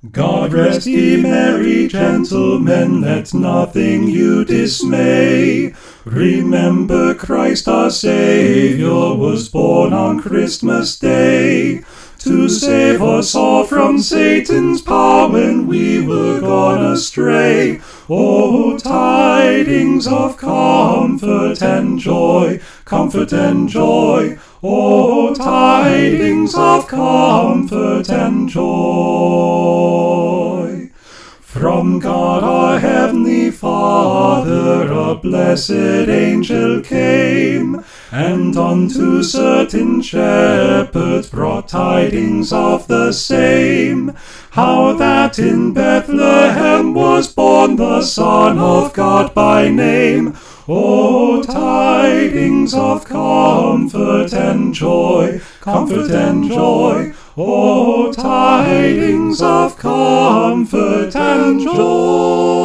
God rest ye merry gentlemen, let nothing you dismay. Remember Christ our Saviour was born on Christmas Day, to save us all from Satan's power when we were gone astray. Oh, tidings of comfort and joy, comfort and joy. Oh, tidings of comfort and joy. From God our heavenly Father a blessed angel came, and unto certain shepherds brought tidings of the same, how that in Bethlehem was born the Son of God by name. Oh, tidings of comfort and joy, comfort and joy. Oh, tidings of comfort and joy.